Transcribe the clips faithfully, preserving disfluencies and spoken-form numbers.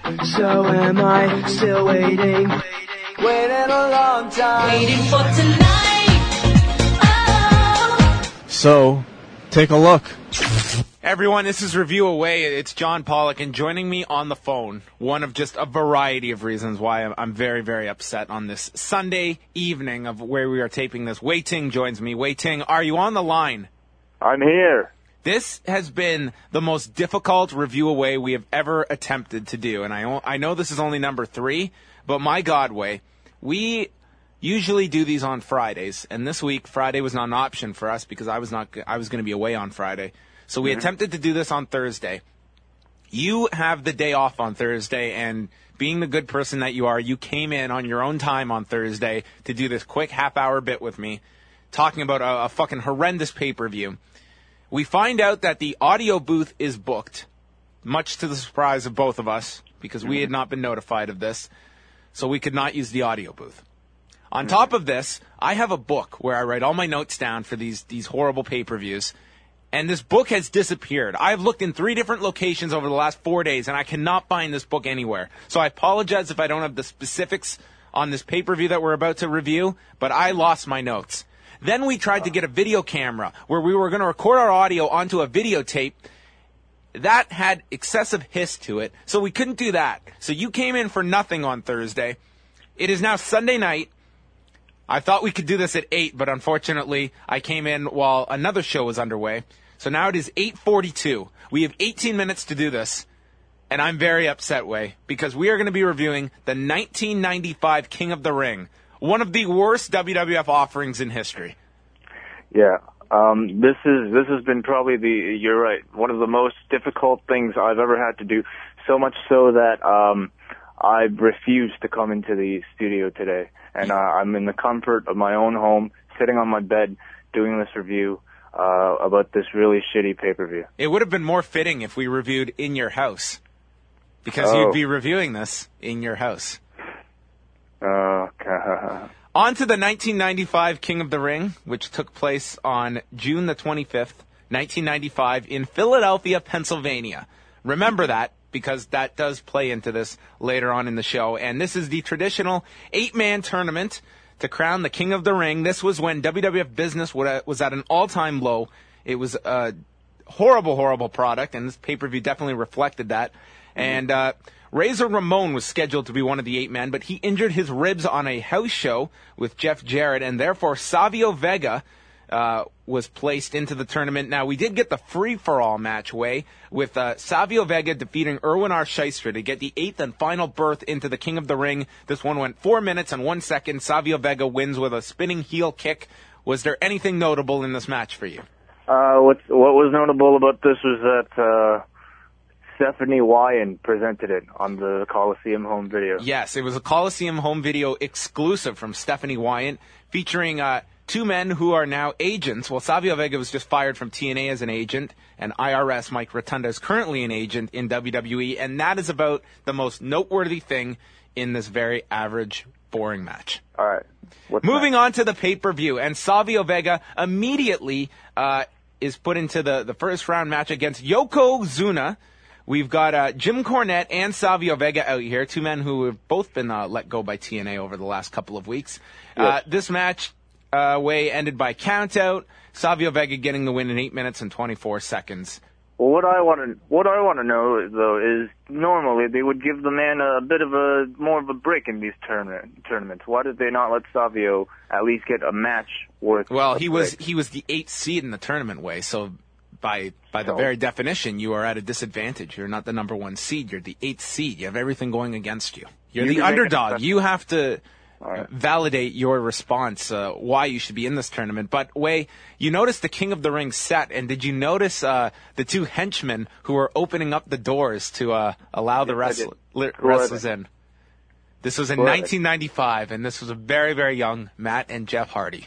So am I still waiting, waiting a long time, waiting for tonight. Oh. So, take a look. Everyone, this is Review Away. It's John Pollock, and joining me on the phone, one of just a variety of reasons why I'm, I'm very, very upset on this Sunday evening of where we are taping this. Wei Ting joins me. Wei Ting, are you on the line? I'm here. This has been the most difficult Review Away we have ever attempted to do, and I, I know this is only number three, but my God, Wei, we usually do these on Fridays, and this week Friday was not an option for us because I was not I was going to be away on Friday. So we mm-hmm. attempted to do this on Thursday. You have the day off on Thursday, and being the good person that you are, you came in on your own time on Thursday to do this quick half-hour bit with me, talking about a, a fucking horrendous pay-per-view. We find out that the audio booth is booked, much to the surprise of both of us, because mm-hmm. we had not been notified of this, so we could not use the audio booth. On mm-hmm. top of this, I have a book where I write all my notes down for these these horrible pay-per-views. And this book has disappeared. I've looked in three different locations over the last four days, and I cannot find this book anywhere. So I apologize if I don't have the specifics on this pay-per-view that we're about to review, but I lost my notes. Then we tried to get a video camera where we were going to record our audio onto a videotape. That had excessive hiss to it, so we couldn't do that. So you came in for nothing on Thursday. It is now Sunday night. I thought we could do this at eight, but unfortunately, I came in while another show was underway. So now it is eight forty-two. We have eighteen minutes to do this, and I'm very upset, Wei, because we are going to be reviewing the nineteen ninety-five King of the Ring, one of the worst W W F offerings in history. Yeah, um, this is this has been probably the, you're right, one of the most difficult things I've ever had to do, so much so that um, I refused to come into the studio today. And uh, I'm in the comfort of my own home, sitting on my bed, doing this review uh, about this really shitty pay-per-view. It would have been more fitting if we reviewed in your house, because oh. you'd be reviewing this in your house. Okay. On to the nineteen ninety-five King of the Ring, which took place on June the twenty-fifth, nineteen ninety-five, in Philadelphia, Pennsylvania. Remember that, because that does play into this later on in the show. And this is the traditional eight-man tournament to crown the King of the Ring. This was when W W F business was at an all-time low. It was a horrible, horrible product, and this pay-per-view definitely reflected that. And uh, Razor Ramon was scheduled to be one of the eight men, but he injured his ribs on a house show with Jeff Jarrett, and therefore Savio Vega Uh, was placed into the tournament. Now, we did get the free-for-all match, Way, with uh, Savio Vega defeating Erwin R. Shyster to get the eighth and final berth into the King of the Ring. This one went four minutes and one second. Savio Vega wins with a spinning heel kick. Was there anything notable in this match for you? Uh, what's, what was notable about this was that uh, Stephanie Wyan presented it on the Coliseum home video. Yes, it was a Coliseum home video exclusive from Stephanie Wyan, featuring Uh, two men who are now agents. Well, Savio Vega was just fired from T N A as an agent, and I R S Mike Rotunda is currently an agent in W W E, and that is about the most noteworthy thing in this very average, boring match. All right. What's Moving that? on to the pay-per-view, and Savio Vega immediately uh, is put into the, the first round match against Yokozuna. We've got uh, Jim Cornette and Savio Vega out here, two men who have both been uh, let go by T N A over the last couple of weeks. Yes. Uh, this match Uh, way ended by countout. Savio Vega getting the win in eight minutes and twenty-four seconds. Well, what I want to what I want to know though is normally they would give the man a, a bit of a more of a break in these tournament tournaments. Why did they not let Savio at least get a match worth? Well, a he break? was he was the eighth seed in the tournament, Way. So by by the So? very definition, you are at a disadvantage. You're not the number one seed. You're the eighth seed. You have everything going against you. You're You the can make underdog. it- You have to. Right. Validate your response, uh, why you should be in this tournament. But, Way, you noticed the King of the Ring set, and did you notice uh, the two henchmen who were opening up the doors to uh, allow the Yes, I wrestle- did. li- Who are wrestlers they? in? This was in Who are they? nineteen ninety-five, and this was a very, very young Matt and Jeff Hardy.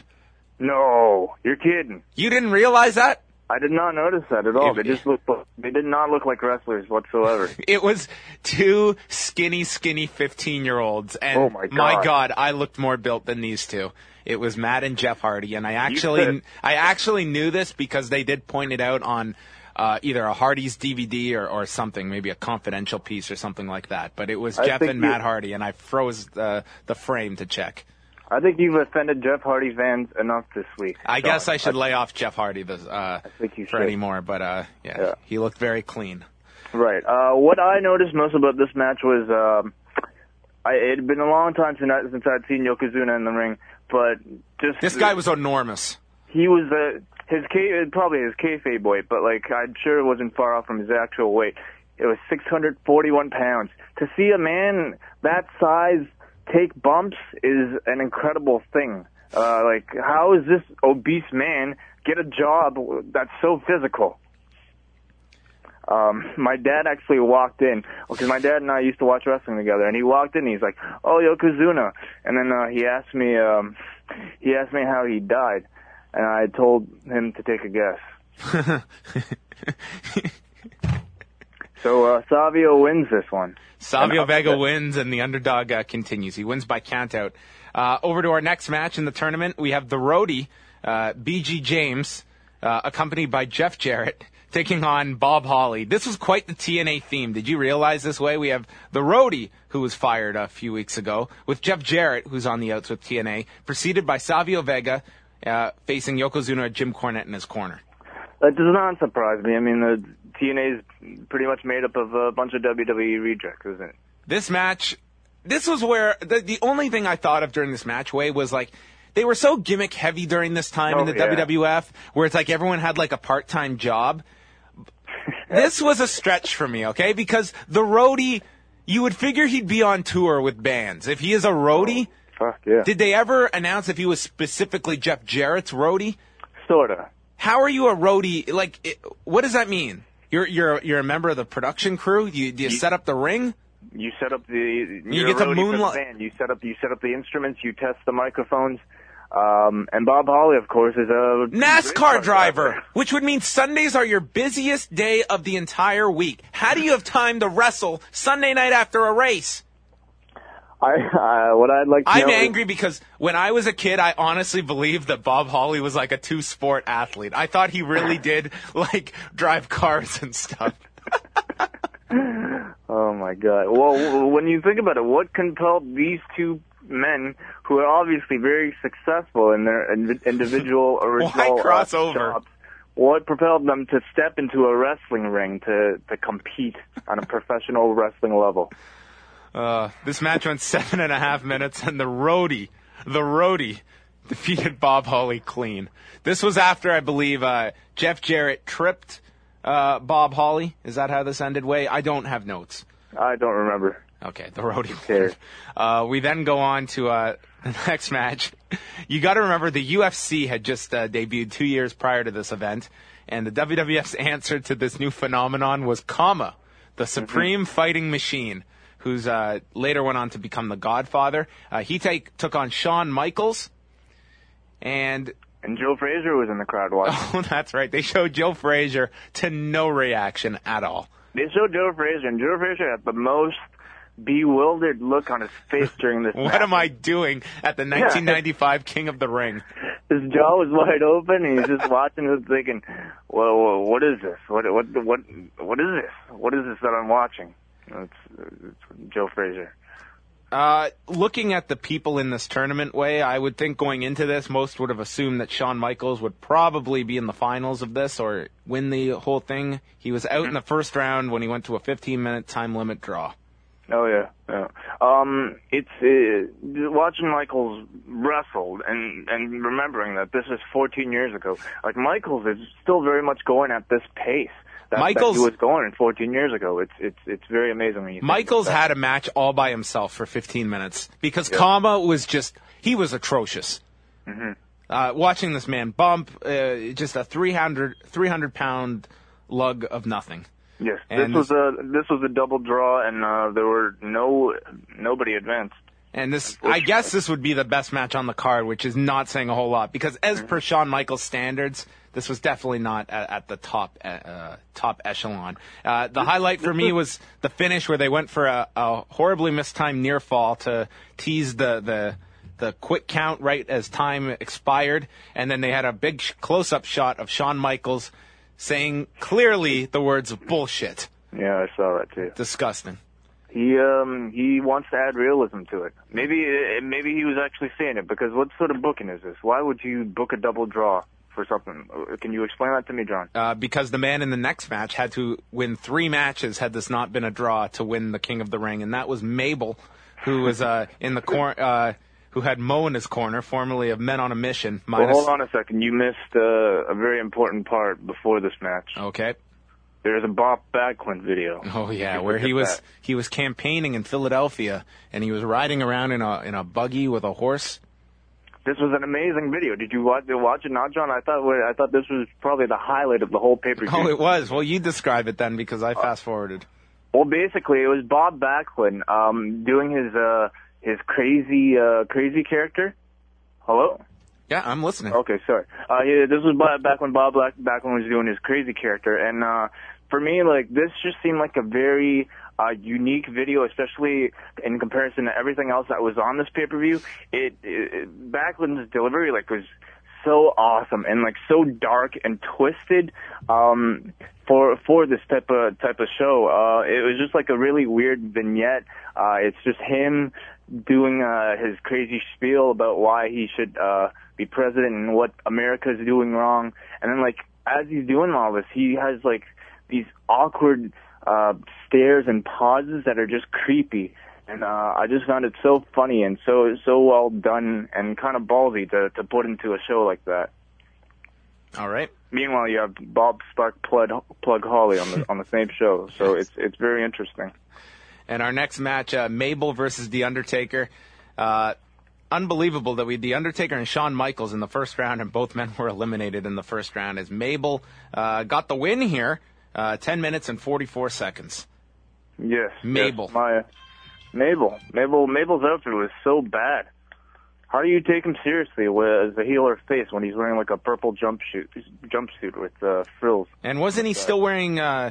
No, you're kidding. You didn't realize that? I did not notice that at all. If- They just look. They did not look like wrestlers whatsoever. It was two skinny, skinny fifteen-year-olds, and Oh, my God. God, I looked more built than these two. It was Matt and Jeff Hardy, and I actually, said- I actually knew this because they did point it out on uh, either a Hardy's D V D or, or something, maybe a confidential piece or something like that. But it was I Jeff and you, Matt Hardy, and I froze the, the frame to check. I think you've offended Jeff Hardy fans enough this week. I so guess I should I, lay off Jeff Hardy this, uh, I think you for should. anymore, but uh, yeah, yeah, he looked very clean. Right. Uh, what I noticed most about this match was um, I, it had been a long time since, I, since I'd seen Yokozuna in the ring, but just this guy was enormous. He was a his K probably his kayfabe weight, but like I'm sure it wasn't far off from his actual weight. It was six hundred forty-one pounds. To see a man that size take bumps is an incredible thing. Uh, like, how is this obese man get a job that's so physical? Um, my dad actually walked in, because my dad and I used to watch wrestling together, and he walked in and he's like, "Oh, Yokozuna," and then uh, he asked me, um, he asked me how he died, and I told him to take a guess. So uh, Savio wins this one. Savio Vega wins, and the underdog uh, continues. He wins by countout. Uh, over to our next match in the tournament, we have the roadie, uh, B G James, uh, accompanied by Jeff Jarrett, taking on Bob Holly. This was quite the T N A theme. Did you realize this way? We have the roadie, who was fired a few weeks ago, with Jeff Jarrett, who's on the outs with T N A, preceded by Savio Vega, uh, facing Yokozuna, Jim Cornette in his corner. That does not surprise me. I mean, the T N A is pretty much made up of a bunch of W W E rejects, isn't it? This match, this was where, the, the only thing I thought of during this match, Way, was like, they were so gimmick heavy during this time oh, in the yeah. W W F, where it's like everyone had like a part-time job. This was a stretch for me, okay? Because the roadie, you would figure he'd be on tour with bands. If he is a roadie, oh, fuck yeah. Did they ever announce if he was specifically Jeff Jarrett's roadie? Sorta. How are you a roadie? Like, it, what does that mean? You're you're you're a member of the production crew. You do you, you set up the ring? You set up the. You get to moonlight. You set up. You set up the instruments. You test the microphones. Um, and Bob Holly, of course, is a NASCAR driver, which would mean Sundays are your busiest day of the entire week. How do you have time to wrestle Sunday night after a race? I, uh, what I'd like to I'm know angry is, because when I was a kid, I honestly believed that Bob Holly was like a two-sport athlete. I thought he really did, like, drive cars and stuff. Oh, my God. Well, when you think about it, what compelled these two men, who are obviously very successful in their individual original Why cross uh, over? jobs, what propelled them to step into a wrestling ring to, to compete on a professional wrestling level? Uh, this match went seven and a half minutes, and the roadie, the roadie, defeated Bob Holly clean. This was after, I believe, uh, Jeff Jarrett tripped uh, Bob Holly. Is that how this ended, Way? I don't have notes. I don't remember. Okay, the roadie. Uh, we then go on to uh, the next match. You got to remember the U F C had just uh, debuted two years prior to this event, and the W W F's answer to this new phenomenon was Kama, the Supreme mm-hmm. Fighting Machine, who's uh, later went on to become the Godfather. Uh, he take, took on Shawn Michaels, and... And Joe Frazier was in the crowd watching. Oh, that's right. They showed Joe Frazier to no reaction at all. They showed Joe Frazier, and Joe Frazier had the most bewildered look on his face during this What match. am I doing at the nineteen ninety-five yeah. King of the Ring? His jaw was wide open, and he's just watching it thinking, well, well, what is this? What, what, what, what is this? What is this that I'm watching? It's, it's Joe Frazier. Uh, looking at the people in this tournament, Way, I would think going into this, most would have assumed that Shawn Michaels would probably be in the finals of this or win the whole thing. He was out in the first round when he went to a fifteen-minute time limit draw. Oh yeah, yeah. Um, it's uh, watching Michaels wrestle and and remembering that this is fourteen years ago. Like Michaels is still very much going at this pace that, Michaels, that he was going in fourteen years ago. It's it's it's very amazing. When you Michaels think had a match all by himself for fifteen minutes because yeah. Kama was just he was atrocious. Mm-hmm. Uh, watching this man bump, uh, just a three hundred pound lug of nothing. Yes, and this was a this was a double draw, and uh, there were no nobody advanced. And this, I guess, this would be the best match on the card, which is not saying a whole lot because, as mm-hmm. per Shawn Michaels standards, this was definitely not at, at the top uh, top echelon. Uh, the highlight for me was the finish where they went for a, a horribly mistimed near fall to tease the the. the quick count right as time expired, and then they had a big sh- close-up shot of Shawn Michaels saying clearly the words bullshit. Yeah, I saw that too. Disgusting. He um he wants to add realism to it. Maybe uh, maybe he was actually saying it, because what sort of booking is this? Why would you book a double draw for something? Can you explain that to me, John? Uh, because the man in the next match had to win three matches had this not been a draw to win the King of the Ring, and that was Mabel, who was uh, in the cor- uh, who had Mo in his corner, formerly of Men on a Mission. Minus... Well, hold on a second. You missed uh, a very important part before this match. Okay. There's a Bob Backlund video. Oh yeah, where he was that. he was campaigning in Philadelphia, and he was riding around in a in a buggy with a horse. This was an amazing video. Did you watch, watch it now, John? I thought I thought this was probably the highlight of the whole pay-per-view. Oh, it was. Well, you describe it then, because I fast-forwarded. Well, basically, it was Bob Backlund um, doing his uh, his crazy uh, crazy character. Hello? Yeah, I'm listening. Okay, sorry. Uh, he, this was back when Bob Backlund was doing his crazy character, and uh, for me, like, this just seemed like a very uh, unique video, especially in comparison to everything else that was on this pay-per-view. It, it Backlund's delivery, like, was so awesome and like so dark and twisted um, for for this type of type of show. Uh, it was just like a really weird vignette. Uh, it's just him doing uh, his crazy spiel about why he should uh, be president and what America's doing wrong. And then, like, as he's doing all this, he has like these awkward uh, stares and pauses that are just creepy. And uh, I just found it so funny and so so well done and kind of ballsy to to put into a show like that. All right. Meanwhile, you have Bob Spark Plug, Plug Holly on the on the same show, so it's it's very interesting. And our next match, uh, Mabel versus The Undertaker. Uh, unbelievable that we had The Undertaker and Shawn Michaels in the first round, and both men were eliminated in the first round. As Mabel uh, got the win here, uh, ten minutes and forty-four seconds. Yes, Mabel. Yes, my, Mabel. Mabel. Mabel's outfit was so bad. How do you take him seriously as a heel or face when he's wearing like a purple jumpsuit, jumpsuit with uh, frills? And wasn't he still wearing? Uh,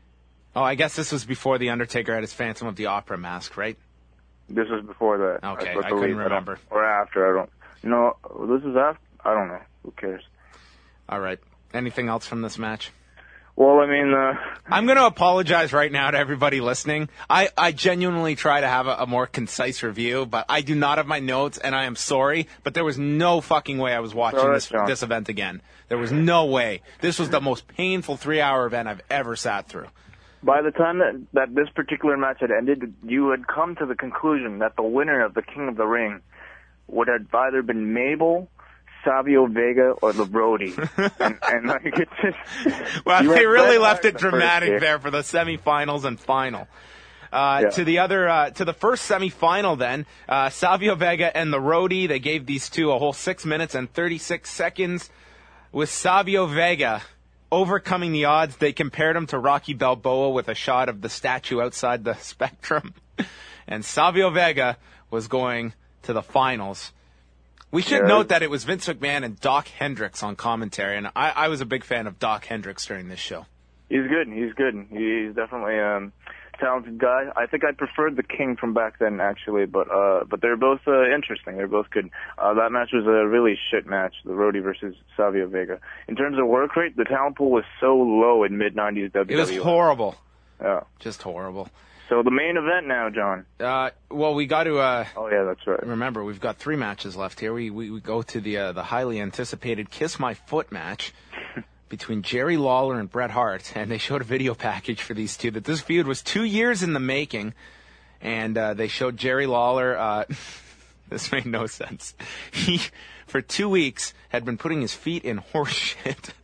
oh, I guess this was before The Undertaker had his Phantom of the Opera mask, right? This was before that. Okay, I, I couldn't remember. I or after, I don't. No, this is after. I don't know. Who cares? All right. Anything else from this match? Well, I mean, uh... I'm going to apologize right now to everybody listening. I, I genuinely try to have a, a more concise review, but I do not have my notes, and I am sorry, but there was no fucking way I was watching right, this John. this event again. There was no way. This was the most painful three-hour event I've ever sat through. By the time that, that this particular match had ended, you had come to the conclusion that the winner of the King of the Ring would have either been Mabel, Savio Vega, or the Brody. and, and like, it's just... Well, they really left it dramatic there for the semifinals and final. Uh, yeah. To the other, uh, to the first semifinal then, uh, Savio Vega and the Roadie, they gave these two a whole six minutes and thirty-six seconds. With Savio Vega overcoming the odds, they compared him to Rocky Balboa with a shot of the statue outside the Spectrum. And Savio Vega was going to the finals. We should yeah. note that it was Vince McMahon and Doc Hendricks on commentary, and I, I was a big fan of Doc Hendricks during this show. He's good. He's good. He's definitely um, a talented guy. I think I preferred the King from back then, actually, but uh, but they're both uh, interesting. They're both good. Uh, that match was a really shit match, the Roadie versus Savio Vega. In terms of work rate, the talent pool was so low in mid nineties W W E. It was horrible. Yeah. Just horrible. So the main event now, John. Uh, well, we got to. Uh, oh yeah, that's right. Remember, we've got three matches left here. We we, we go to the uh, the highly anticipated Kiss My Foot match between Jerry Lawler and Bret Hart, and they showed a video package for these two. That this feud was two years in the making, and uh, they showed Jerry Lawler. Uh, this made no sense. He for two weeks had been putting his feet in horse shit.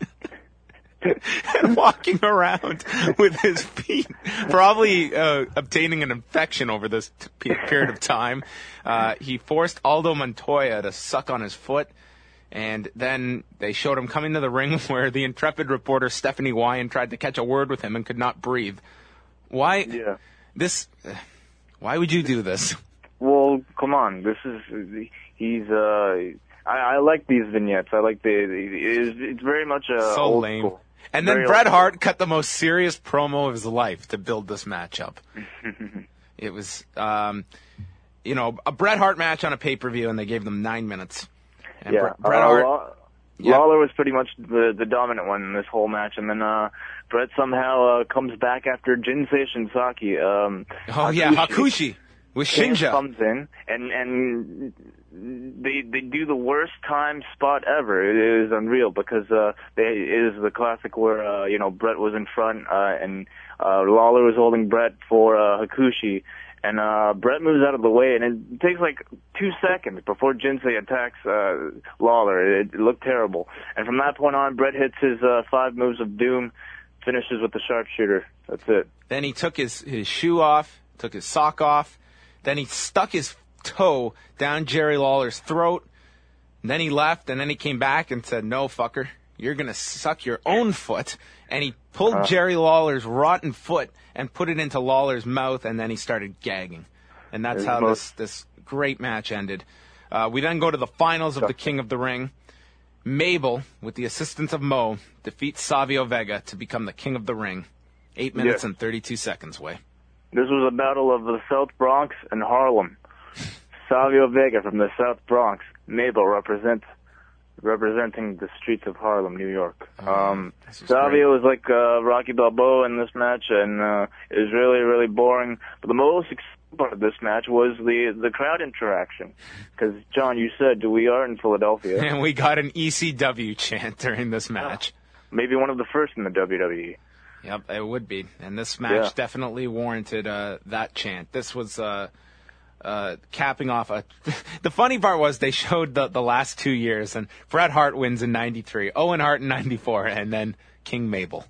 And walking around with his feet, probably uh, obtaining an infection over this t- period of time. Uh, he forced Aldo Montoya to suck on his foot, and then they showed him coming to the ring where the intrepid reporter Stephanie Wyan tried to catch a word with him and could not breathe. Why? Yeah. This? Uh, why would you do this? Well, come on. This is he's. Uh, I, I like these vignettes. I like the. It's, it's very much uh, so old lame. School. And then Bret Hart cut the most serious promo of his life to build this matchup. It was, um, you know, a Bret Hart match on a pay-per-view, and they gave them nine minutes. And yeah. Bret, Bret uh, Hart. well, Yep. Lawler was pretty much the the dominant one in this whole match, and then uh, Brett somehow uh, comes back after Jinsei Shinsaki. Um, Oh, Hakushi. yeah, Hakushi with Shinja. Comes in, and and they they do the worst time spot ever. It is unreal because uh, they, it is the classic where uh, you know Brett was in front uh, and uh, Lawler was holding Brett for uh, Hakushi. And uh, Brett moves out of the way, and it takes like two seconds before Jinsei attacks uh, Lawler. It, it looked terrible. And from that point on, Brett hits his uh, five moves of doom, finishes with the sharpshooter. That's it. Then he took his, his shoe off, took his sock off. Then he stuck his toe down Jerry Lawler's throat. And then he left, and then he came back and said, "No, fucker, you're going to suck your own foot." And he pulled uh, Jerry Lawler's rotten foot and put it into Lawler's mouth, and then he started gagging. And that's how most... this, this great match ended. Uh, we then go to the finals of the King of the Ring. Mabel, with the assistance of Mo, defeats Savio Vega to become the King of the Ring. Eight minutes yeah. and thirty-two seconds, Way. This was a battle of the South Bronx and Harlem. Savio Vega from the South Bronx. Mabel represents representing the streets of Harlem, New York. Oh, um, Savio was like uh, Rocky Balboa in this match, and uh, it was really, really boring. But the most exciting part of this match was the the crowd interaction. Because, John, you said we are in Philadelphia. And we got an E C W chant during this match. Maybe one of the first in the W W E. Yep, it would be. And this match yeah. definitely warranted uh, that chant. This was... Uh, Uh, capping off a... The funny part was they showed the, the last two years, and Bret Hart wins in ninety-three, Owen Hart in ninety-four, and then King Mabel.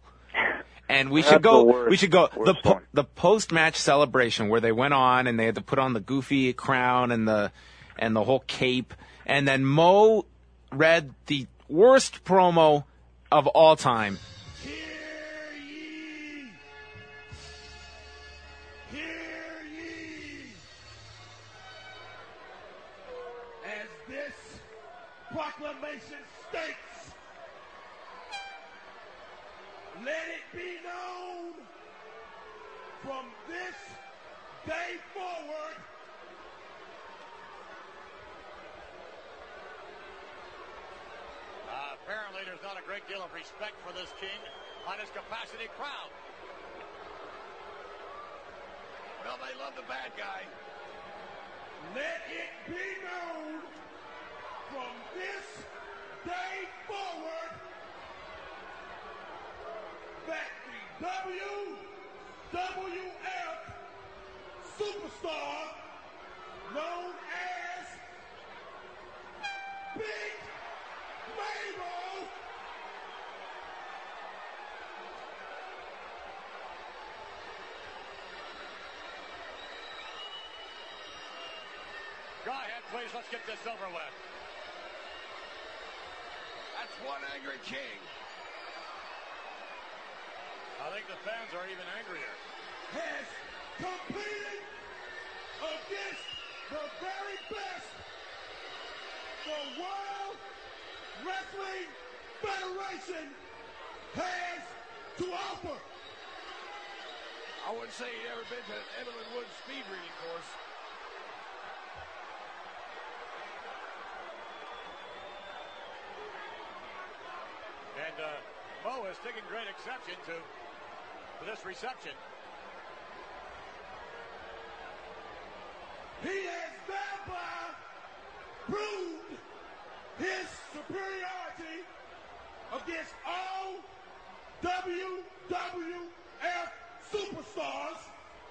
And we That's should go... the worst, we should go... The, po- one. the post-match celebration where they went on and they had to put on the goofy crown and the and the whole cape, and then Mo read the worst promo of all time. Proclamation states, let it be known from this day forward uh, apparently there's not a great deal of respect for this king on his capacity crowd. Well, they love the bad guy. Let it be known from this day forward that the W W F superstar known as Big Mabel Go ahead, please. Let's get this over with. That's one angry king. I think the fans are even angrier. Has competed against the very best the World Wrestling Federation has to offer. I wouldn't say he'd ever been to an Evelyn Woods speed reading course. And uh, Mo is taking great exception to, to this reception. He has thereby proved his superiority against all W W F superstars.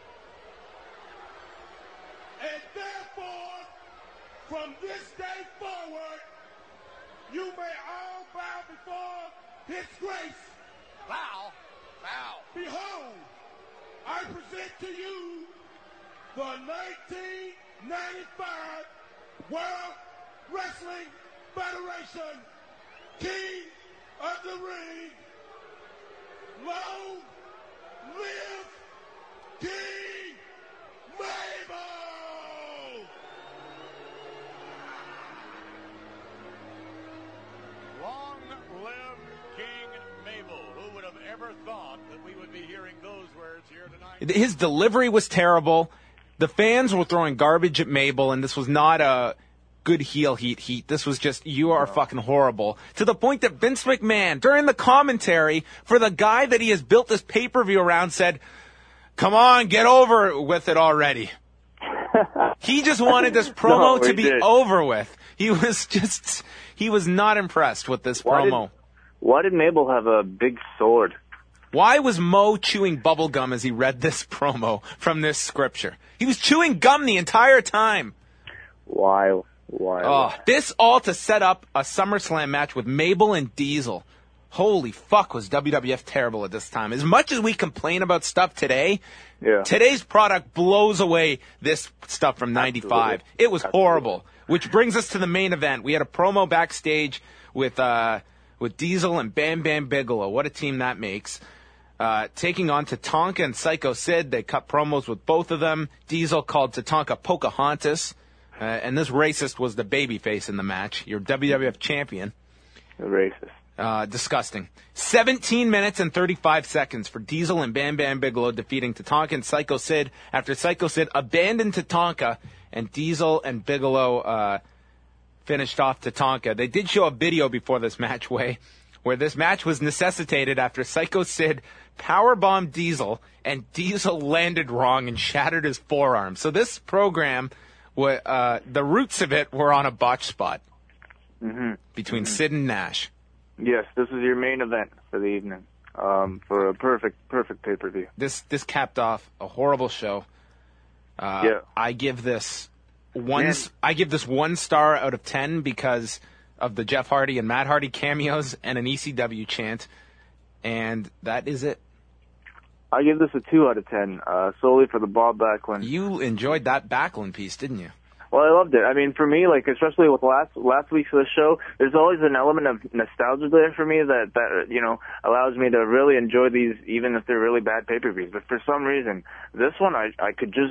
And therefore, from this day forward, you may all bow before his grace. Bow? Bow. Behold, I present to you the nineteen ninety-five World Wrestling Federation King of the Ring. Long live King Mabel! Long live King Mabel. Who would have ever thought that we would be hearing those words here tonight? His delivery was terrible. The fans were throwing garbage at Mabel, and this was not a good heel heat heat. This was just, you are fucking horrible. To the point that Vince McMahon, during the commentary, for the guy that he has built this pay-per-view around, said, come on, get over with it already. He just wanted this promo no, to be did. over with. He was just, he was not impressed with this why promo. Did, why did Mabel have a big sword? Why was Mo chewing bubble gum as he read this promo from this scripture? He was chewing gum the entire time. Why? Why? Oh, this all to set up a SummerSlam match with Mabel and Diesel. Holy fuck, was W W F terrible at this time. As much as we complain about stuff today, yeah. today's product blows away this stuff from ninety-five. Absolutely. It was Absolutely. horrible. Which brings us to the main event. We had a promo backstage with uh, with Diesel and Bam Bam Bigelow. What a team that makes. Uh, taking on Tatanka and Psycho Sid. They cut promos with both of them. Diesel called Tatanka Pocahontas. Uh, and this racist was the babyface in the match. Your W W F champion. Racist. Uh, disgusting. seventeen minutes and thirty-five seconds for Diesel and Bam Bam Bigelow defeating Tatanka and Psycho Sid after Psycho Sid abandoned Tatanka and Diesel and Bigelow uh, finished off Tatanka. They did show a video before this match, Way, where this match was necessitated after Psycho Sid powerbombed Diesel and Diesel landed wrong and shattered his forearm. So this program, uh, the roots of it were on a botch spot mm-hmm. between mm-hmm. Sid and Nash. Yes, this is your main event for the evening, um, for a perfect, perfect pay-per-view. This this capped off a horrible show. Uh, yeah. I give this one. Man. I give this one star out of ten because of the Jeff Hardy and Matt Hardy cameos and an E C W chant, and that is it. I give this a two out of ten, uh, solely for the Bob Backlund. You enjoyed that Backlund piece, didn't you? Well, I loved it. I mean, for me, like, especially with last last week's of the show, there's always an element of nostalgia there for me that, that you know, allows me to really enjoy these, even if they're really bad pay-per-views. But for some reason, this one, I I could just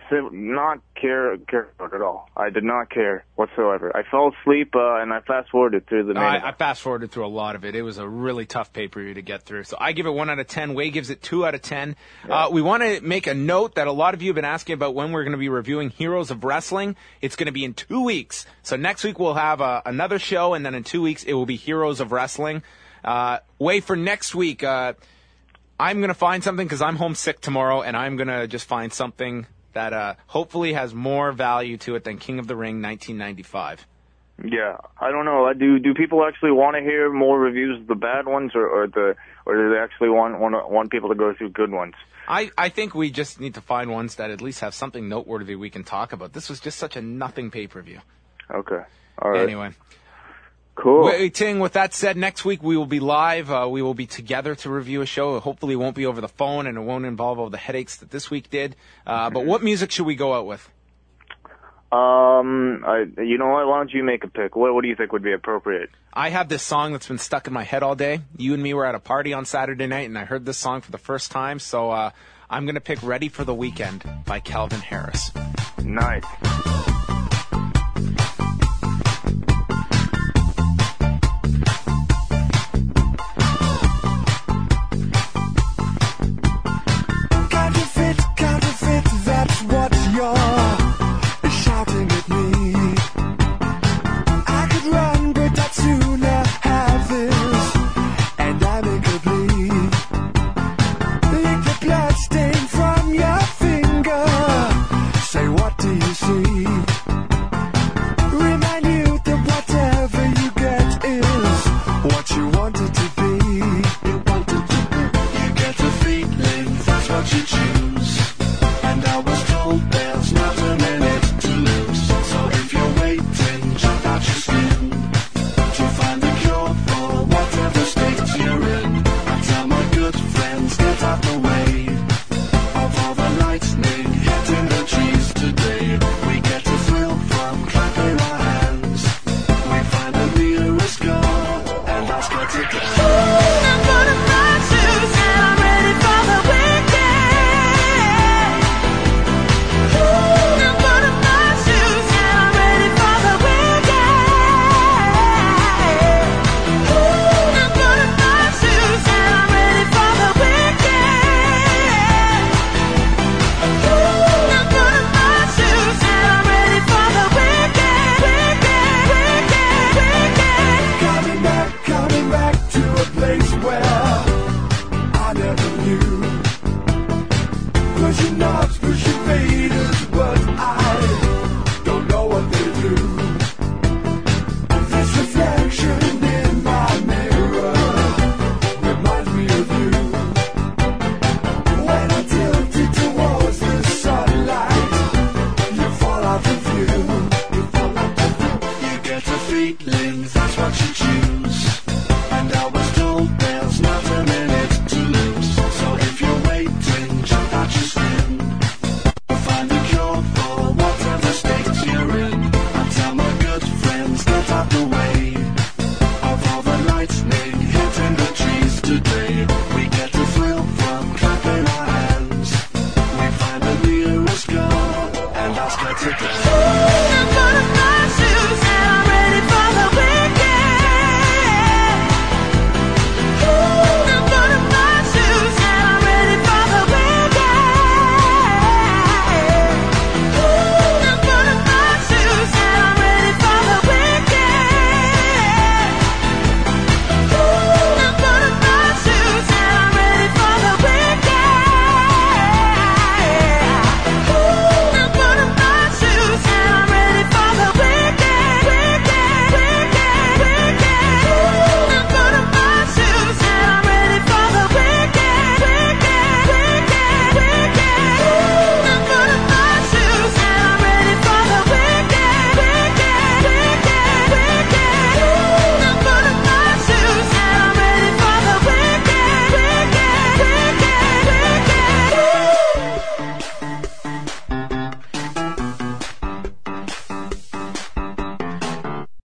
not care care about at all. I did not care whatsoever. I fell asleep, uh, and I fast-forwarded through the main I, event. I fast-forwarded through a lot of it. It was a really tough pay-per-view to get through. So I give it one out of ten. Way gives it two out of ten. Yeah. Uh, we want to make a note that a lot of you have been asking about when we're going to be reviewing Heroes of Wrestling. It's going to be in two weeks. So next week we'll have uh, another show, and then in two weeks it will be Heroes of Wrestling. Uh, Way, for next week, uh, I'm going to find something because I'm homesick tomorrow, and I'm going to just find something that uh, hopefully has more value to it than King of the Ring nineteen ninety-five. Yeah, I don't know. Do do people actually want to hear more reviews of the bad ones, or, or the or do they actually want, want want people to go through good ones? I, I think we just need to find ones that at least have something noteworthy we can talk about. This was just such a nothing pay-per-view. Okay. All right. Anyway. Cool. Wei Ting, with that said, next week we will be live. Uh, we will be together to review a show. Hopefully it won't be over the phone and it won't involve all the headaches that this week did. Uh, but what music should we go out with? Um, I, you know what? Why don't you make a pick? What, what do you think would be appropriate? I have this song that's been stuck in my head all day. You and me were at a party on Saturday night, and I heard this song for the first time. So uh, I'm going to pick Ready for the Weekend by Calvin Harris. Nice. Get to what you choose. And I was told there's not a minute to lose. So if you're waiting, jump out your skin. Find a cure for whatever state you're in. I tell my good friends, get out the way of all the lightning hitting the trees today. We get a thrill from clapping our hands. We find the nearest girl and ask her to dance.